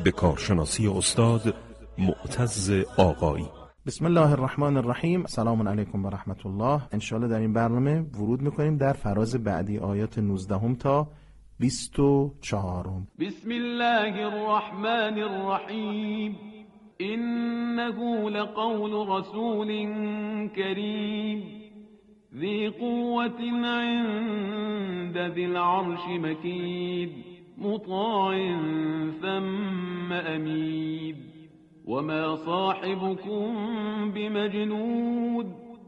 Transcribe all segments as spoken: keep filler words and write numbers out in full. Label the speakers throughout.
Speaker 1: به کارشناسی استاد معتز آقایی.
Speaker 2: بسم الله الرحمن الرحیم. سلام علیکم و رحمت الله. انشاءالله در این برنامه ورود میکنیم در فراز بعدی آیات نوزده تا بیست و چهار.
Speaker 3: بسم الله الرحمن الرحیم. إنه لقول رسول كريم ذي قوة عند ذي العرش مكين مطاع ثم أمين وما صاحبكم بمجنون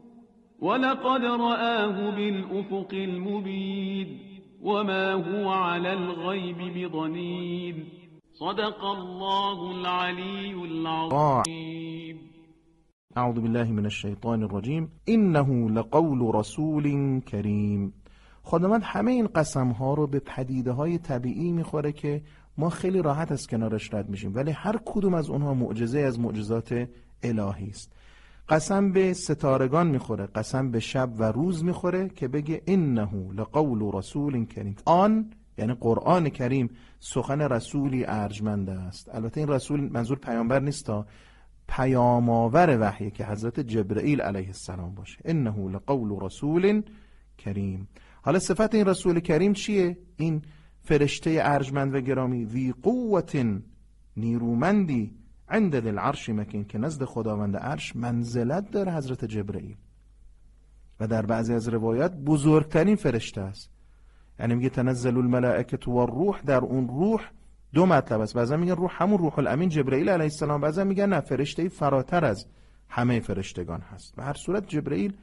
Speaker 3: ولقد رآه بالأفق المبين وما هو على الغيب بضنين صدق الله العلی العظیم.
Speaker 2: اعوذ بالله من الشیطان الرجیم. انه لقول رسول کریم. خداوند همه این قسم ها رو به پدیده های طبیعی میخوره که ما خیلی راحت از کنارش رد میشیم، ولی هر کدوم از اونها معجزه از معجزات الهی است. قسم به ستارگان میخوره، قسم به شب و روز میخوره که بگه انه لقول رسول کریم. آن یعنی قرآن کریم سخن رسولی ارجمند است. البته این رسول منظور پیامبر نیست، تا پیام آور وحی که حضرت جبرئیل علیه السلام باشه. انه لقول رسول کریم. حالا صفت این رسول کریم چیه؟ این فرشته ارجمند و گرامی، ذی قوة، نیرومندی، عند ذی العرش مکین، که نزد خداوند عرش منزلت داره حضرت جبرئیل، و در بعضی از روایات بزرگترین فرشته است. یعنی میگه تنزل الملائکه و الروح، در اون روح دو مطلب است. بعضا میگن روح همون روح الامین جبرئیل علیه السلام، بعضا میگن نه، فرشته فراتر از همه فرشتگان هست. به هر صورت جبرئیل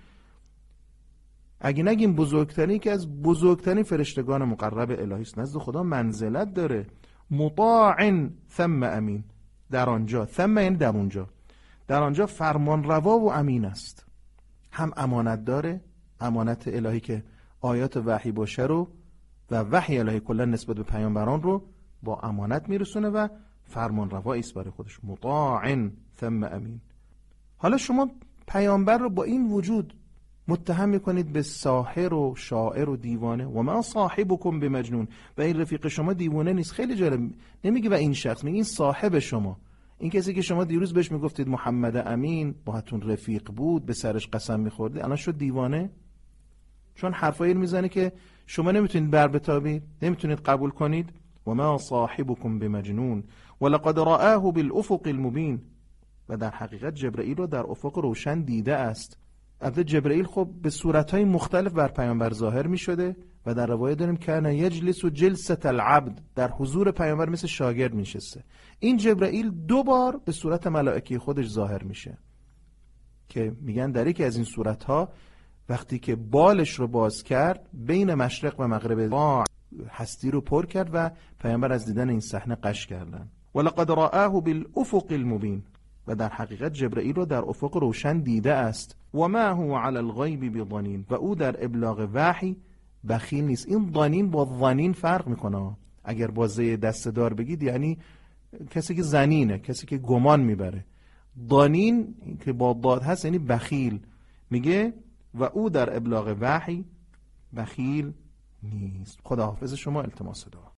Speaker 2: اگه نگیم بزرگترین، که از بزرگترین فرشتگان مقرب الهی است، نزد خدا منزلت داره. مطاع ثم امین، در آنجا، ثم یعنی در اونجا، در آنجا فرمان روا و امین است. هم امانت داره، امانت الهی که آیات وحی باشه رو و وحی الهی کلا نسبت به پیامبران رو با امانت میرسونه و فرمان روایی است برای خودش. مطاع ثم امین. حالا شما پیامبر رو با این وجود متهم میکنید به ساحر و شاعر و دیوانه. و ما صاحبکم بمجنون، و این رفیق شما دیوانه نیست. خیلی جالب، نمیگه و این شخص، میگه این صاحب شما، این کسی که شما دیروز بهش میگفتید محمد امین، باهاتون رفیق بود، به سرش قسم میخوردید، الان شد دیوانه. چون حرفایی میزنه که شما نمیتونید بر بتابید، نمیتونید قبول کنید. و ما صاحبکم بمجنون ولقد رآه بالافق المبین، و در حقیقت جبرئیل رو در افق روشن دیده است. البته جبرئیل خب به صورتهای مختلف بر پیامبر ظاهر میشده و در روایت داریم کان یجلس جلسه العبد، در حضور پیامبر مثل شاگرد میشسته. این جبرئیل دو بار به صورت ملائکه خودش ظاهر میشه که میگن در یکی از این صورتها وقتی که بالش رو باز کرد، بین مشرق و مغرب هستی رو پر کرد و پیامبر از دیدن این صحنه غش کردن. ولقد رآه بالافق المبین، و در حقیقت جبرئیل رو در افق روشن دیده است. و ما هو علی الغیب بضنین، و او در ابلاغ وحی بخیل نیست. این ضنین با ظنین فرق میکنه. اگر با زی دسته‌دار بگید یعنی کسی که زنینه، کسی که گمان میبره. ضنین که با ضاد هست یعنی بخیل. میگه و او در ابلاغ وحی بخیل نیست. خداحافظ شما، التماس دعا.